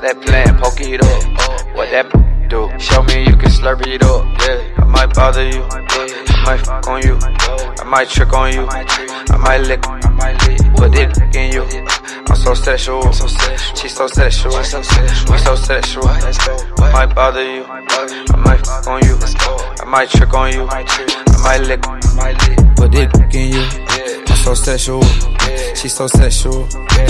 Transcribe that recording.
Got that plan, poke it up. What that do? Show me you can slurp it up. Yeah, I might bother you. I might fuck on you. I might trick on you. I might lick. Put it in you. I'm so sexual. She's so sexual. We so sexual. I might bother you. I might fuck on you. I might trick on you. I might lick. Put it in you. I'm so sexual. She's so sexual.